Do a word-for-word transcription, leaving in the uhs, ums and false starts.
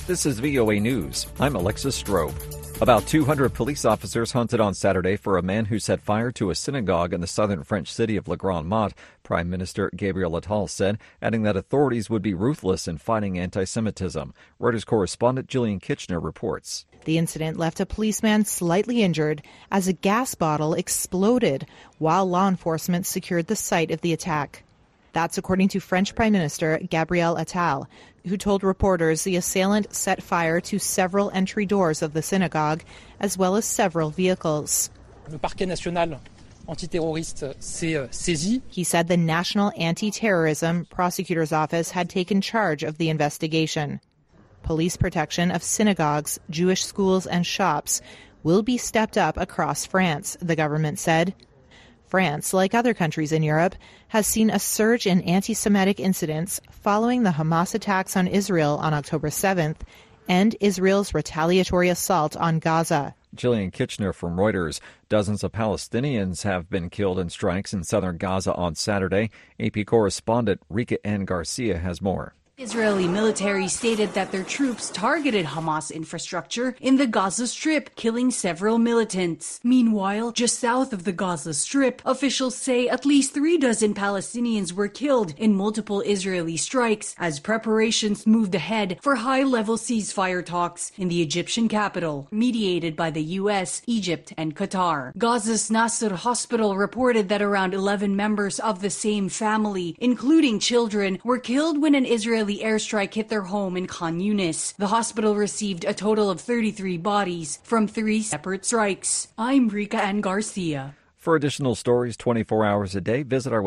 This is V O A News. I'm Alexis Strobe. About two hundred police officers hunted on Saturday for a man who set fire to a synagogue in the southern French city of La Grande-Motte, Prime Minister Gabriel Attal said, adding that authorities would be ruthless in fighting anti-Semitism. Reuters correspondent Jillian Kitchener reports. The incident left a policeman slightly injured as a gas bottle exploded while law enforcement secured the site of the attack. That's according to French Prime Minister Gabriel Attal, who told reporters the assailant set fire to several entry doors of the synagogue, as well as several vehicles. Le Parquet National Antiterroriste s'est saisi. He said the National Anti-Terrorism Prosecutor's Office had taken charge of the investigation. Police protection of synagogues, Jewish schools, and shops will be stepped up across France, the government said. France, like other countries in Europe, has seen a surge in anti-Semitic incidents following the Hamas attacks on Israel on October seventh and Israel's retaliatory assault on Gaza. Jillian Kitchener from Reuters. Dozens of Palestinians have been killed in strikes in southern Gaza on Saturday. A P correspondent Rika Ann Garcia has more. Israeli military stated that their troops targeted Hamas infrastructure in the Gaza Strip, killing several militants. Meanwhile, just south of the Gaza Strip, officials say at least three dozen Palestinians were killed in multiple Israeli strikes as preparations moved ahead for high-level ceasefire talks in the Egyptian capital, mediated by the U S, Egypt, and Qatar. Gaza's Nasser Hospital reported that around eleven members of the same family, including children, were killed when an Israeli The airstrike hit their home in Khan Yunis. The hospital received a total of thirty-three bodies from three separate strikes. I'm Rika Ann Garcia. For additional stories twenty-four hours a day, visit our